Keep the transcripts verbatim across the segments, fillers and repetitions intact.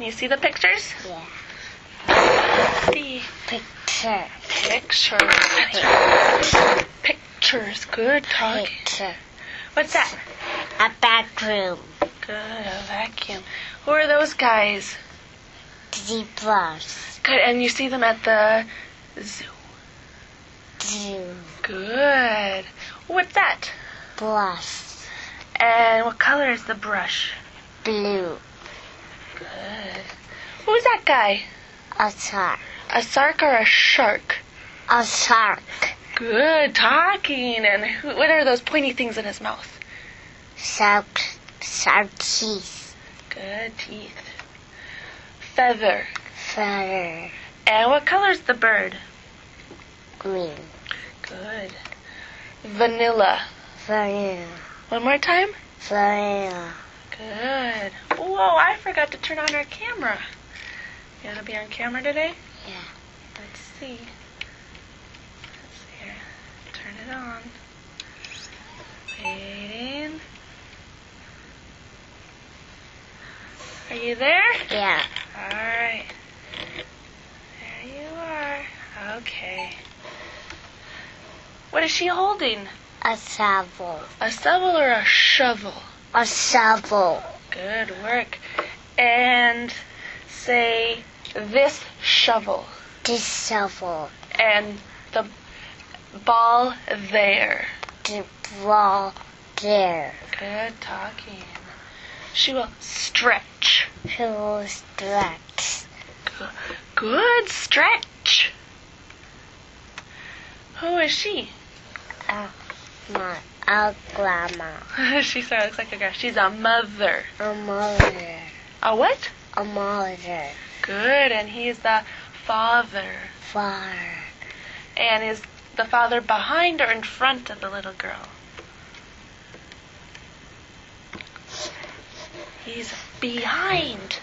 Can you see the pictures? Yeah. Let's see. Picture. Pictures. That's right. Pictures. Good talking. Picture. What's that? A bathroom. Good, a vacuum. Who are those guys? Zebras. Good, and you see them at the zoo. Zoo. Good. What's that? Brush. And what color is the brush? Blue. Good. Who's that guy? A shark. A shark or a shark? A shark. Good talking. And who, what are those pointy things in his mouth? Shark. Shark teeth. Good teeth. Feather. Feather. And what color's the bird? Green. Good. Vanilla. Vanilla. One more time? Vanilla. Good. Whoa, I forgot to turn on our camera. You want to be on camera today? Yeah. Let's see. Let's see here. Turn it on. Waiting. Are you there? Yeah. Alright. There you are. Okay. What is she holding? A shovel. A shovel or a shovel? A shovel. Good work. And say this shovel. This shovel. And the ball there. The ball there. Good talking. She will stretch. She will stretch. Good, good stretch. Who is she? A ma. A grandma. She sort of looks like a girl. She's a mother. A mother. A what? A mother. Good, and he's the father. Father. And is the father behind or in front of the little girl? He's behind.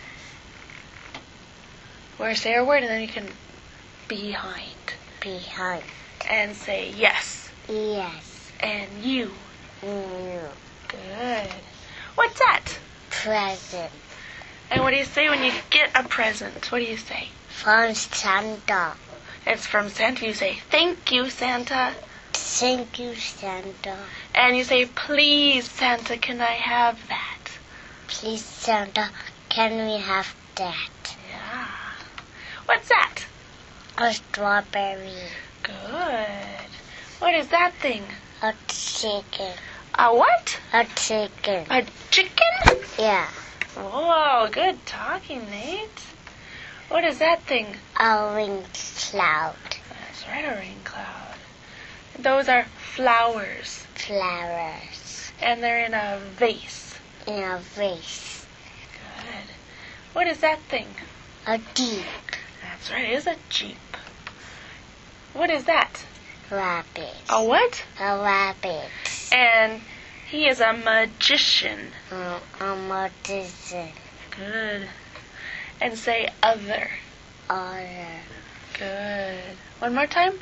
Or say a word and then you can behind. Behind. And say yes. Yes. And you. You. Good. What's that? Present. And what do you say when you get a present? What do you say? From Santa. It's from Santa. You say, thank you, Santa. Thank you, Santa. And you say, please, Santa, can I have that? Please, Santa, can we have that? Yeah. What's that? A strawberry. Good. What is that thing? A chicken. A what? A chicken. A chicken? Yeah. Whoa, good talking, Nate. What is that thing? A rain cloud. That's right, a rain cloud. Those are flowers. Flowers. And they're in a vase. In a vase. Good. What is that thing? A jeep. That's right, it is a jeep. What is that? Rabbit. A what? A rabbit. And he is a magician. Uh, a magician. Good. And say other. Other. Good. One more time.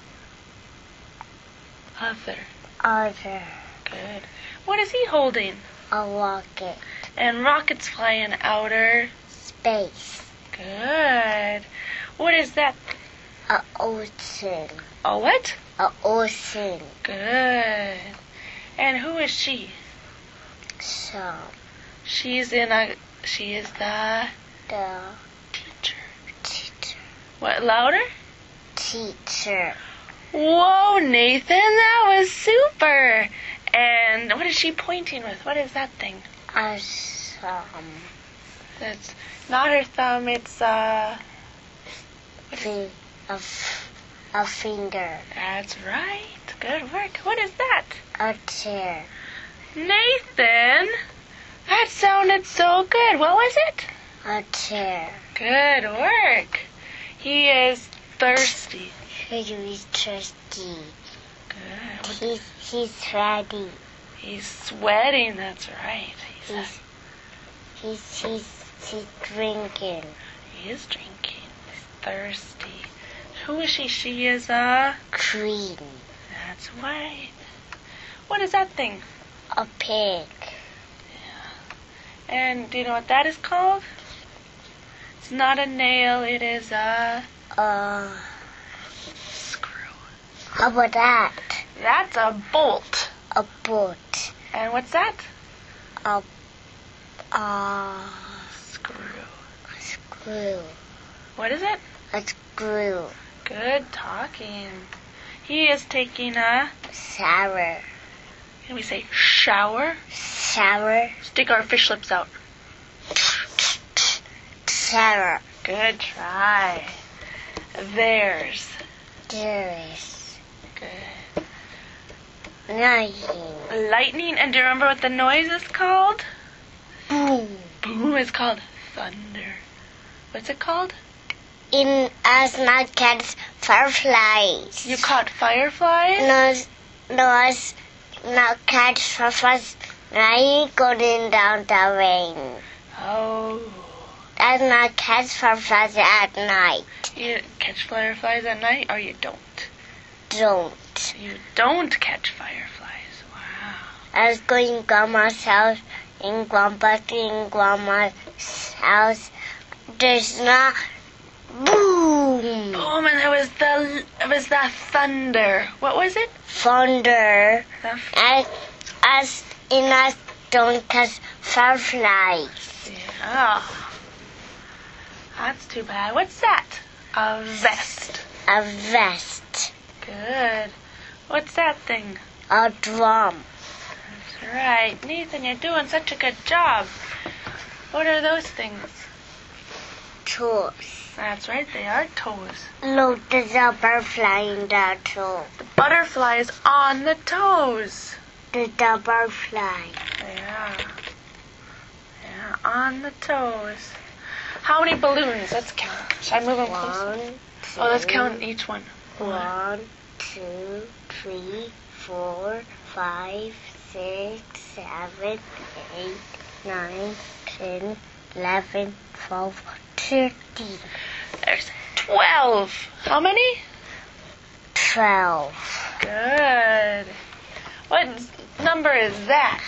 Other. Other. Good. What is he holding? A rocket. And rockets fly in outer space. Good. What is that? A ocean. A what? A ocean. Good. And who is she? So. She's in a. She is the The teacher. teacher. What? Louder? Teacher. Whoa, Nathan, that was super. And what is she pointing with? What is that thing? A thumb. It's not her thumb. It's uh. Fi- a, f- a finger. That's right. Good work. What is that? A chair. Nathan, that sounded so good. What was it? A chair. Good work. He is thirsty. He is thirsty. Good. He's, he's ready. He's sweating. That's right. He's, He's, he's, he's, he's drinking. he is drinking. He's thirsty. Who is she? She is a... Queen. That's right. What is that thing? A pig. And do you know what that is called? It's not a nail, it is a Uh, screw. how about that? That's a bolt. A bolt. And what's that? A, uh, Screw. a screw. What is it? A screw. Good talking. He is taking a, Sour. can we say shower? Sour. Stick our fish lips out. Sour. Good try. There's. There is Good. lightning. Lightning, and do you remember what the noise is called? Boom. Boom is called thunder. What's it called? In us not catch fireflies. You caught fireflies? No, no, us not catch fireflies. Right, going down the rain. Oh. That's not catch fireflies at night. You catch fireflies at night, or you don't? Don't. You don't catch fireflies. Wow. I was going to Grandma's house, in Grandpa's, in Grandma's house. There's not boom, Boom, and there was the it was the thunder. What was it? thunder. The f- As, as in us don't catch fireflies. yeah. That's too bad. What's that? A vest. A vest. Good. What's that thing? A drum. That's right. Nathan, you're doing such a good job. What are those things? Toes. That's right, they are toes. Look, there's a bird flying down too. The butterfly is on the toes. There's a bird flying. Yeah. Yeah, on the toes. How many balloons? Let's count. Should I move them closer? One, two, Oh, let's count each one. one, two, three, four, five, six, seven, eight, nine, ten, eleven, twelve, thirteen, There's twelve. How many? twelve. Good. What number is that?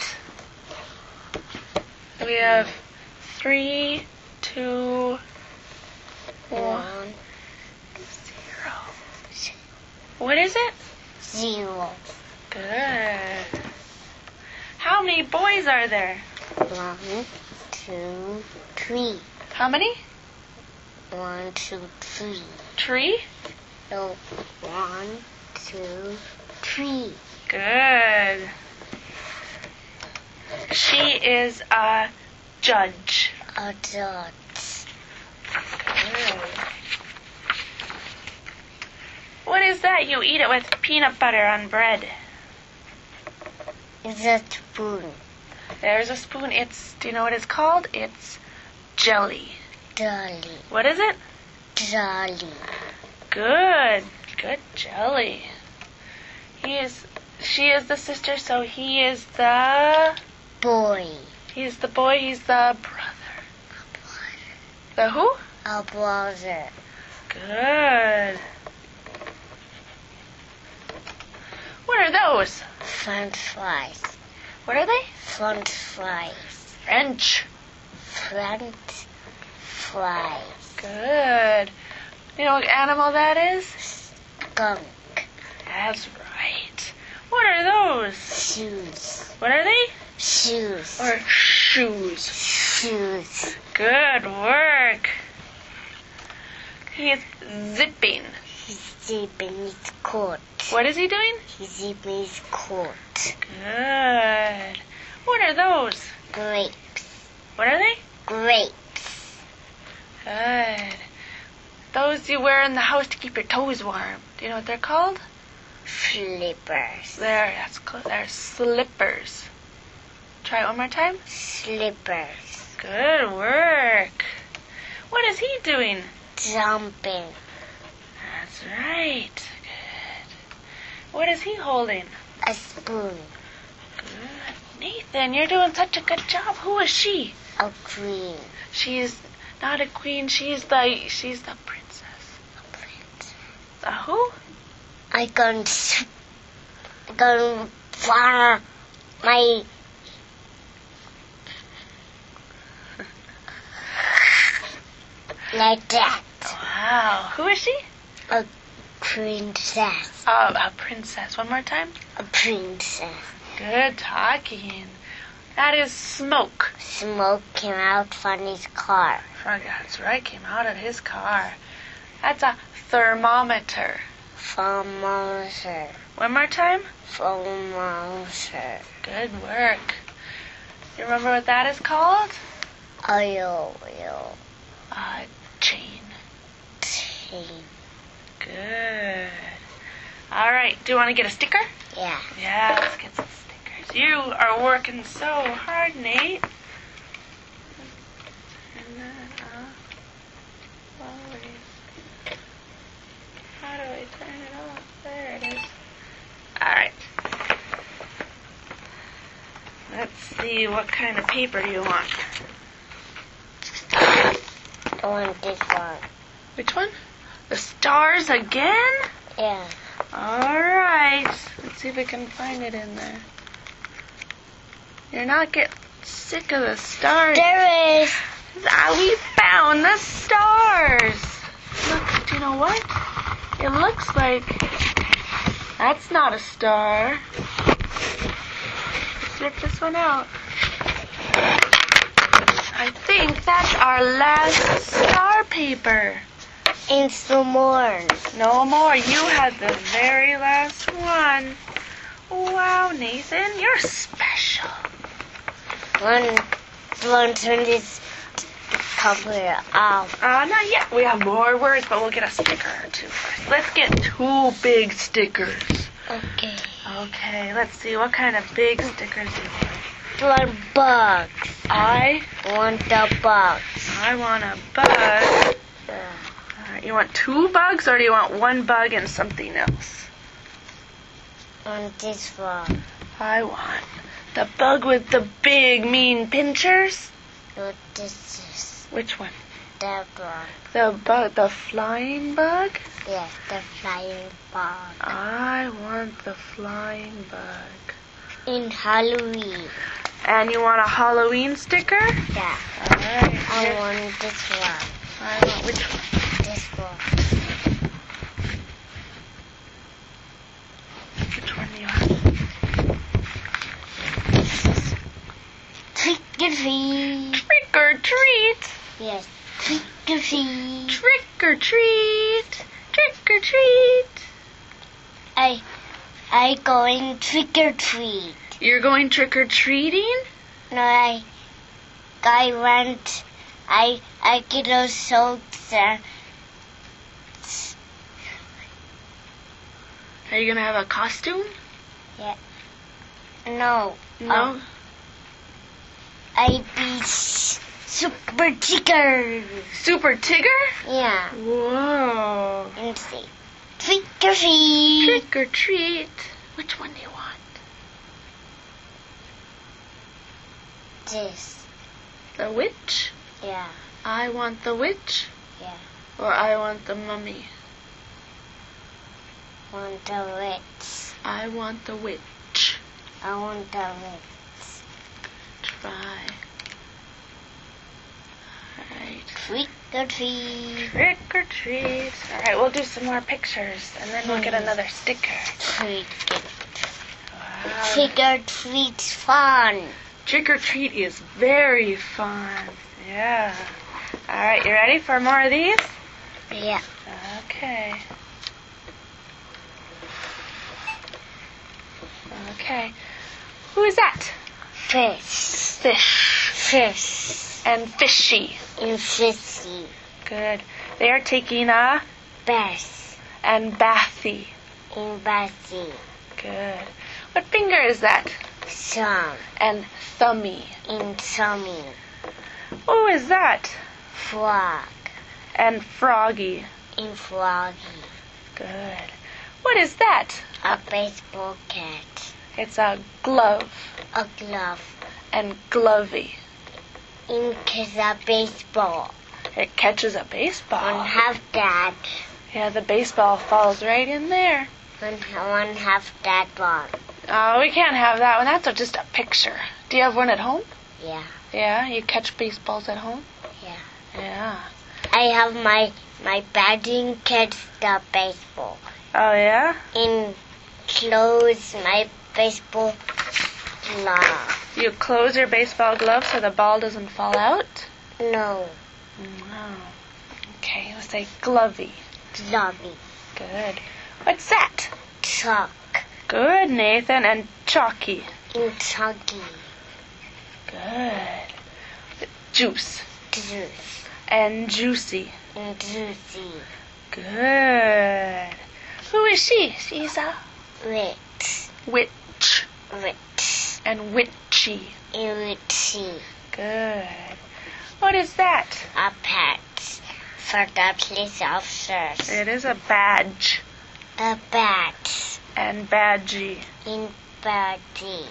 We have three, two, one, One, zero. What is it? zero. Good. How many boys are there? One, two, three. How many? One, two, three. Tree? No, one, two, three. Good. She is a judge. A dot. Good. What is that? You eat it with peanut butter on bread. It's a spoon. There's a spoon. It's, do you know what it's called? It's jelly. Dolly. What is it? Dolly. Good. Good jelly. He is, she is the sister, so he is the, Boy. he's the boy, he's the brother. The who? A brother. Good. What are those? French fries. What are they? French fries. French. French fries. Good. You know what animal that is? Skunk. That's right. What are those? Shoes. What are they? Shoes. Or shoes. Shoes. Good work. He is zipping. He's zipping his coat. What is he doing? He's zipping his coat. Good. What are those? Grapes. What are they? Grapes. Good. Those you wear in the house to keep your toes warm. Do you know what they're called? Slippers. They're, that's close. They're slippers. Try it one more time. Slippers. Good work. What is he doing? Jumping. That's right. Good. What is he holding? A spoon. Good. Nathan, you're doing such a good job. Who is she? A queen. She's not a queen. She's the she's the princess. A prince. The who? I can s- can fire my Like that. Wow. Who is she? A princess. Oh, a princess. One more time. A princess. Good talking. That is smoke. Smoke came out from his car. Oh, that's right. Came out of his car. That's a thermometer. Thermometer. One more time. Thermometer. Good work. You remember what that is called? Oil. Oil. A chain. Chain. Good. All right. Do you want to get a sticker? Yeah. Yeah, let's get some stickers. You are working so hard, Nate. Turn that off. Slowly. How do I turn it off? There it is. All right. Let's see, what kind of paper do you want? I want this one. Which one? The stars again? Yeah. All right. Let's see if we can find it in there. You're not getting sick of the stars. There is. Ah, we found the stars. Look, do you know what? It looks like that's not a star. Let's rip this one out. I think that's our last star paper. And some more. No more. You had the very last one. Wow, Nathan, you're special. One, one turn this cover off. Uh, not yet. We have more words, but we'll get a sticker or two first. Let's get two big stickers. Okay. Okay, let's see. What kind of big stickers do you want? One bug. I Want the bug. I want a bug. Yeah. All right, you want two bugs, or do you want one bug and something else? On this one. I want the bug with the big, mean pinchers. What this is. Which one? That one. The bug, the flying bug? Yes, the flying bug. I want the flying bug. In Halloween. And you want a Halloween sticker? Yeah. All right. I here- want this one. I want which one? This one. Which one do you want? Trick or treat. Trick or treat. Yes. Trick or treat. Trick or treat. Trick or treat. I, I going trick or treat. You're going trick or treating? No, I, I went. I, I get those soaps and. Are you gonna have a costume? No. No. Um, I be s- super tigger. Super Tigger? Yeah. Whoa. And say, trick or treat. Trick or treat. Which one do you want? This. The witch? Yeah. I want the witch. Yeah. Or I want the mummy. Want the witch. I want the witch. I want the witch. Try. Alright. Trick or treat. Trick or treat. Alright, we'll do some more pictures and then we'll get another sticker. Trick. Wow. Trick or treat's fun. Trick or treat is very fun. Yeah. Alright, you ready for more of these? Yeah. Okay. Okay. Who is that? Fish. Fish. Fish. And fishy. And fishy. Good. They are taking a Bass. and bathy. And bassy. Good. What finger is that? Some. And thummy. And tummy. Who is that? Frog. And froggy. And froggy. Good. What is that? A baseball cat. It's a glove. A glove. And glovey. In kiss a baseball. It catches a baseball. One have that. Yeah, the baseball falls right in there. One, one have that one. Oh, we can't have that one. That's a, just a picture. Do you have one at home? Yeah. Yeah, you catch baseballs at home? Yeah. Yeah. I I have my my batting kit the baseball. Oh, yeah? In close my baseball glove. You close your baseball glove so the ball doesn't fall out? No, No. Okay, let's say glovey. lovey. Good. What's that? Chalk. Good, Nathan. And chalky. In chalky. Good. Juice. Juice. And juicy. In juicy. Good. Who is she? She's a Rich. witch. Rich. And witchy. In witchy. Good. What is that? A pet for the police officers. It is a badge. A bat. And badgy. In body.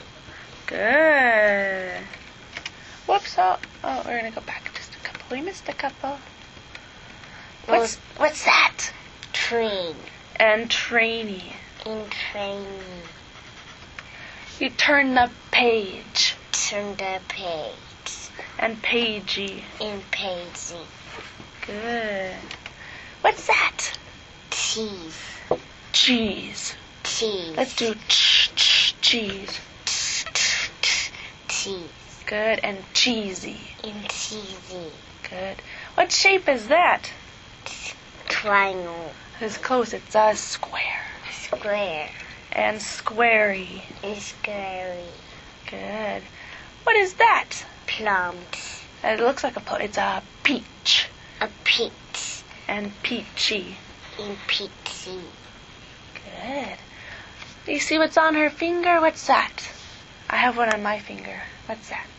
Good. Whoops. Oh, oh, we're going to go back just a couple. We missed a couple. What's, what's that? Train. And trainy. In training. You turn the page. Turn the page. And pagey. In pagey. Good. What's that? Cheese. Cheese. Cheese. Let's do ch ch cheese. Cheese. Good. And cheesy. In cheesy. Good. What shape is that? Triangle. It's close. It's a square. Square. And squarey. In squarey. Good. What is that? Plums. It looks like a plum. It's a peach. A peach. And peachy. In peachy. Good. Do you see what's on her finger? What's that? I have one on my finger. What's that?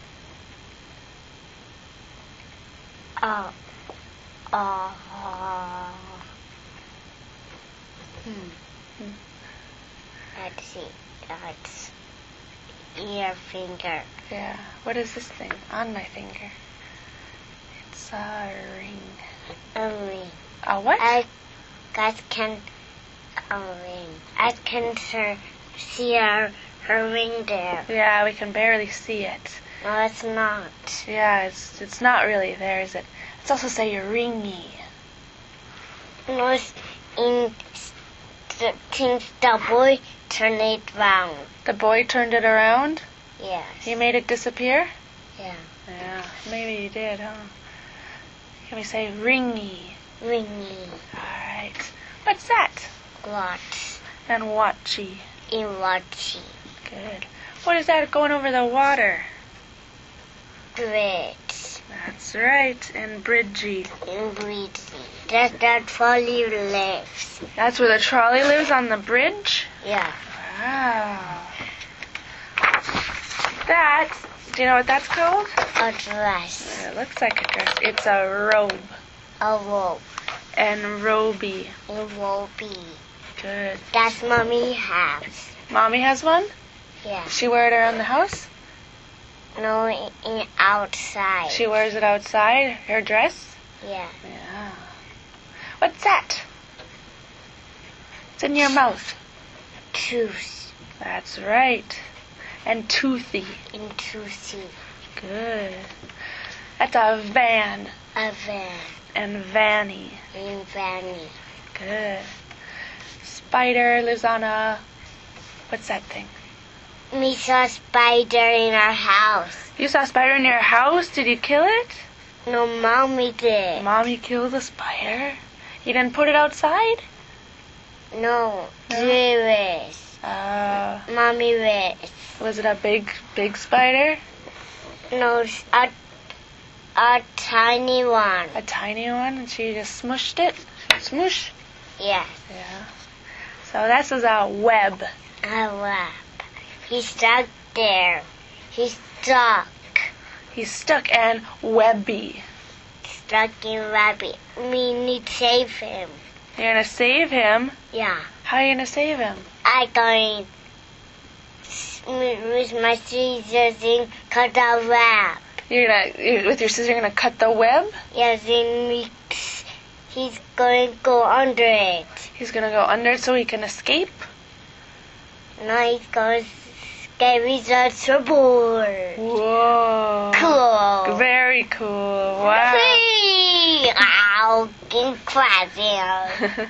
Oh. Oh. Hmm. Hmm. Let's see. That's ear finger. Yeah. What is this thing on my finger? It's a ring. A ring. A what? I guys can a ring. I can her, see her her ring there. Yeah, we can barely see it. No, it's not. Yeah, it's it's not really there, is it? Let's also say ringy. No, it's in the since the boy turned it round. The boy turned it around? Yes. He made it disappear? Yeah. Yeah, maybe he did, huh? Can we say ringy? Ringy. Alright. What's that? Watch. And watchy. In watchy. Good. What is that going over the water? Bridge. That's right. And bridgy. In bridgy. That's that trolley lives. That's where the trolley lives, on the bridge? Yeah. Wow. That, do you know what that's called? A dress. It looks like a dress. It's a robe. A robe. And roby. In roby. Good. That's mommy house. Mommy has one? Yeah. She wear it around the house? No, in, in outside. She wears it outside, her dress? Yeah. Yeah. What's that? It's in your mouth. Tooth. That's right. And toothy. In toothy. Good. That's a van. A van. And vanny. In vanny. Good. Spider lives on a... What's that thing? We saw a spider in our house. You saw a spider in your house? Did you kill it? No, mommy did. Mommy killed a spider? You didn't put it outside? No, No? there is. Uh, Mommy is. was it a big, big spider? No, a, a tiny one. A tiny one? And she just smushed it? Smoosh? Yes. Yeah. So this is a web. A web. He's stuck there. He's stuck. He's stuck and webby. Stuck in rabbit. We need to save him. You're gonna save him? Yeah. How are you gonna save him? I going with my scissors and cut the web. You're gonna, you- with your scissors, you're gonna cut the web? Yes, and we, he's going to go under it. He's gonna go under it so he can escape? Now he's going to escape with the trouble. Whoa. Cool. Very cool. Wow. Whee! Ow, get crazy.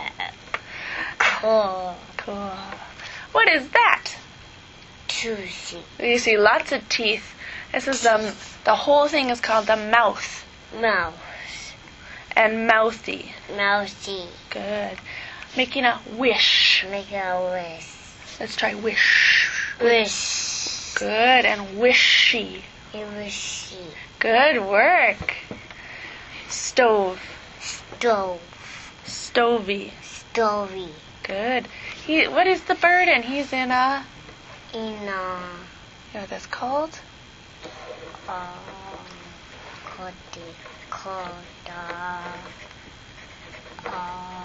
Cool. Cool. What is that? Juicy. You see lots of teeth. This is the, the whole thing is called the mouth. Mouse. And mouthy. Mousy. Good. Making a wish. Make a wish. Let's try wish. Wish. Good. And wishy. Wishy. Good work. Stove. Stove. Stovey. Story. Good. He. What is the bird in? He's in a. In a. You know what that's called? Um. Cody. Coda. Um.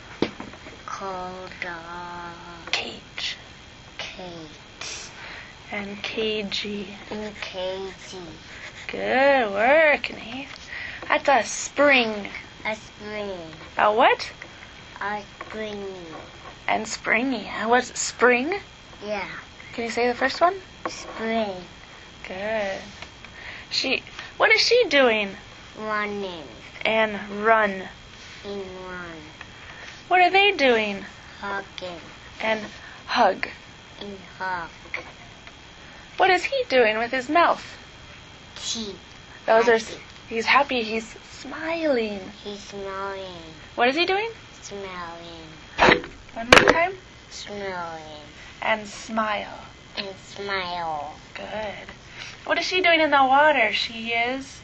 Coda. Cage. Kate. And cagey. In cagey. Good work, Nate. That's a spring. A spring. A what? A spring. And springy. Huh? What's spring? Yeah. Can you say the first one? Spring. Good. She. What is she doing? Running. And run. In one. What are they doing? Hugging. And hug. In hug. What is he doing with his mouth? Teeth. Those are. He's happy. He's smiling. He's smelling. What is he doing? Smelling. One more time. Smelling. And smile. And smile. Good. What is she doing in the water? She is.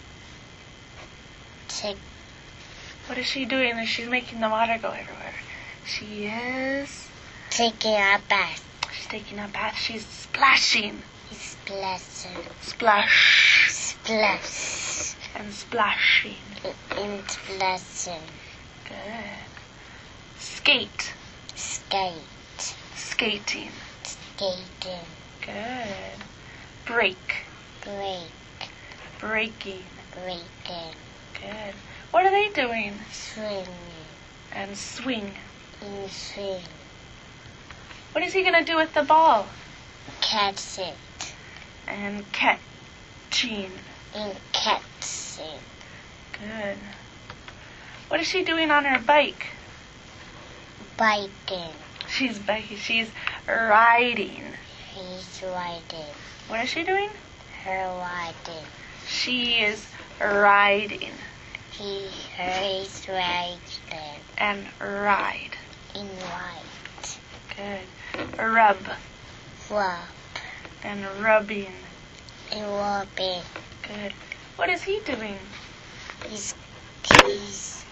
Take. What is she doing? She's making the water go everywhere. She is. Taking a bath. She's taking a bath. She's splashing. He's splashing. Splash. Splash. And splashing. In splashing. Good. Skate. Skate. Skating. Skating. Good. Break. Break. Breaking. Breaking. Good. What are they doing? Swing. And swing. In swing. What is he going to do with the ball? Catch it. And catching. In catching. Good. What is she doing on her bike? Biking. She's biking. She's riding. He's riding. What is she doing? Her riding. She is riding. He, her is riding. And ride. In ride. Good. Rub. Rub. And rubbing. In rubbing. Good. What is he doing? He's, he's,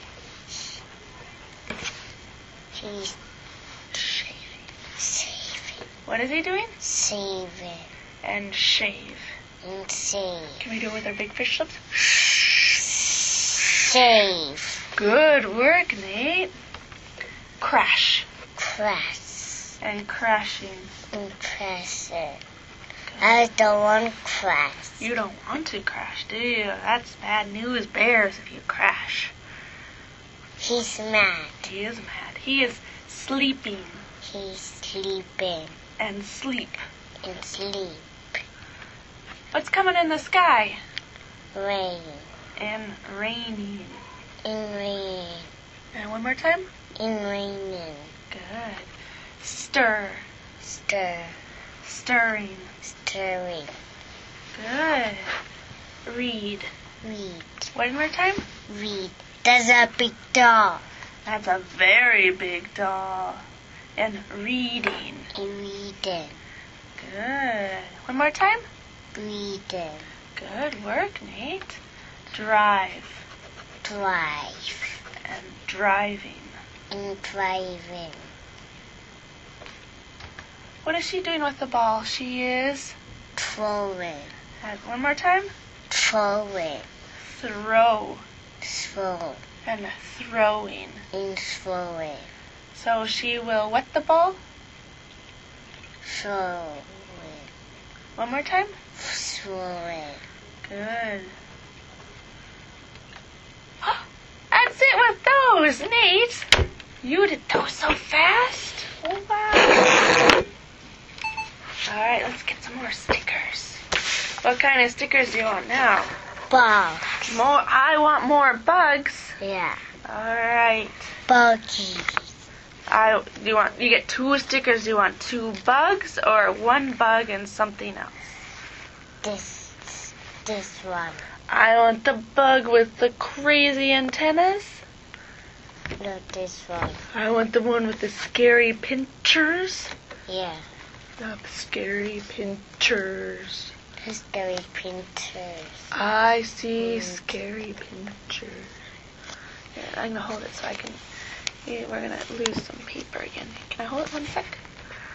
he's Shaving. saving. What is he doing? Saving. And shave. And save. Can we do it with our big fish lips? Save. Good work, Nate. Crash. Crash. And crashing. And crashing. I don't want crash. You don't want to crash, do you? That's bad news, bears, if you crash. He's mad. He is mad. He is sleeping. He's sleeping. And sleep. And sleep. What's coming in the sky? Rain. And raining. In rain. And one more time. In raining. Good. Stir. Stir. Stirring. Stirring. Good. Read. Read. One more time. Read. There's a big doll. That's a very big doll. And reading. In reading. Good. One more time. Reading. Good work, Nate. Drive. Drive. And driving. In driving. What is she doing with the ball? She is... Throwing. And one more time. Throwing. Throw. Throw. And throwing. In throwing. So she will what the ball? Throwing. One more time. Throwing. Good. That's it with those, Nate. You did those so fast. Oh, wow. All right, let's get some more stickers. What kind of stickers do you want now? Box. More. I want more bugs. Yeah. All right. Buggy. I. Do you want? You get two stickers. Do you want two bugs or one bug and something else? This. This one. I want the bug with the crazy antennas. No, this one. I want the one with the scary pinchers. Yeah. The scary pinchers. The scary pinchers. I see scary pinchers. Yeah, I'm gonna hold it so I can. Yeah, we're gonna lose some paper again. Can I hold it one sec?